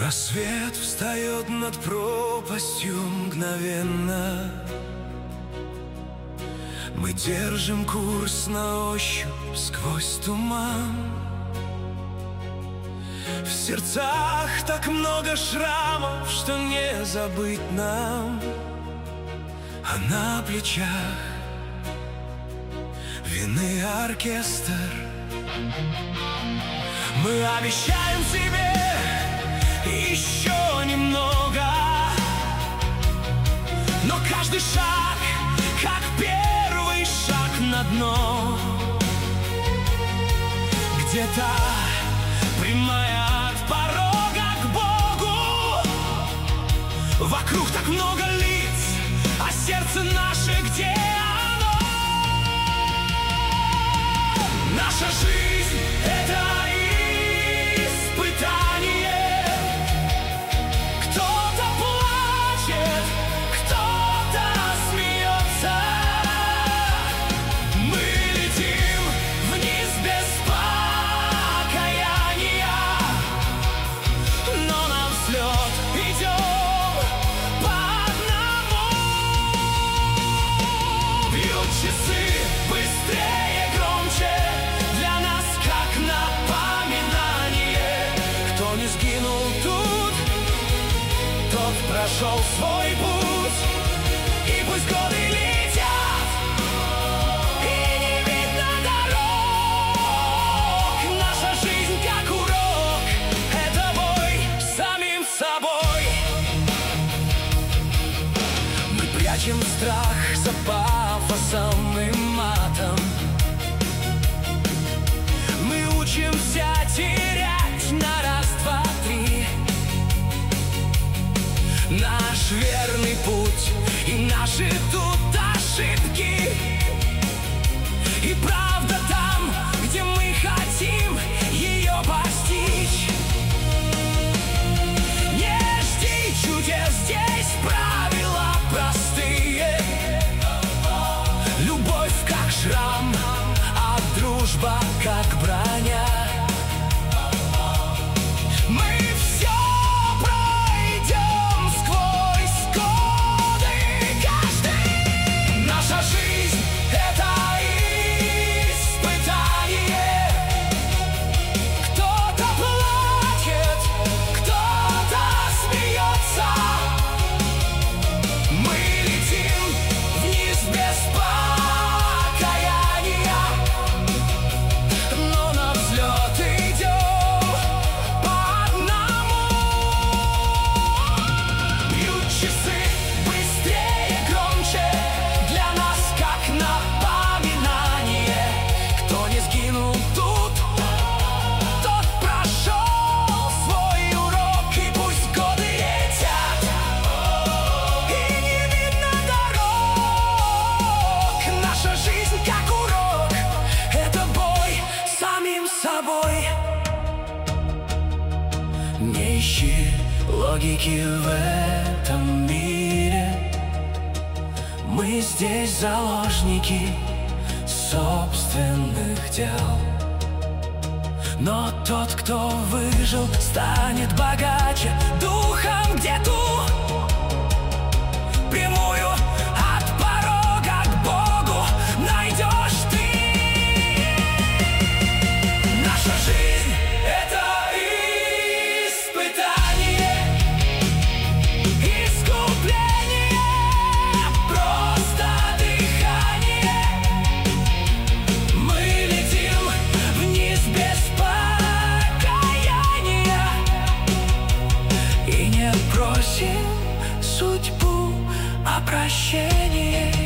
Рассвет встает над пропастью мгновенно. Мы держим курс на ощупь сквозь туман. В сердцах так много шрамов, что не забыть нам. А на плечах вины оркестр. Мы обещаем себе еще немного, но каждый шаг, как первый шаг на дно. Где-то прямая от порога к Богу. Вокруг так много лиц, а сердце наше где оно? Наша жизнь — это испытание. Кто-то плачет, кто-то смеется. Мы летим вниз без покаяния, но на взлет идем по одному. Бьют часы быстрее, громче, для нас как напоминание. Кто не сгинул тут, тот прошел свой путь. И пусть годы летят, и не видно дорог. Наша жизнь как урок, это бой с самим собой. Мы прячем страх за пафосом и матом. Мы учимся терять на раз, два, три. Наш верный путь и наши тут ошибки. И правда там, где мы хотим ее постичь. Не жди чудес, здесь правила простые. Любовь как шрам, а дружба как броня. Мы все пройдем сквозь годы каждый. Наша жизнь — это испытание. Кто-то плачет, кто-то смеется. Мы летим вниз без покаяния, но на взлет идем по одному. Бьют часы быстрее, громче, для нас как напоминание. Кто не сгинул тут, тот прошел свой урок. И пусть годы летят, и не видно дорог. Наша жизнь как урок, это бой с самим собой. Не ищи логики в этом мире. Мы здесь заложники собственных дел. Но тот, кто выжил, станет богаче духом, где ту прямую от порога к Богу найдешь ты. Наша жизнь — это испытание, искупление, просто дыхание. Мы летим вниз без покаяния и не просим судьбу о прощении.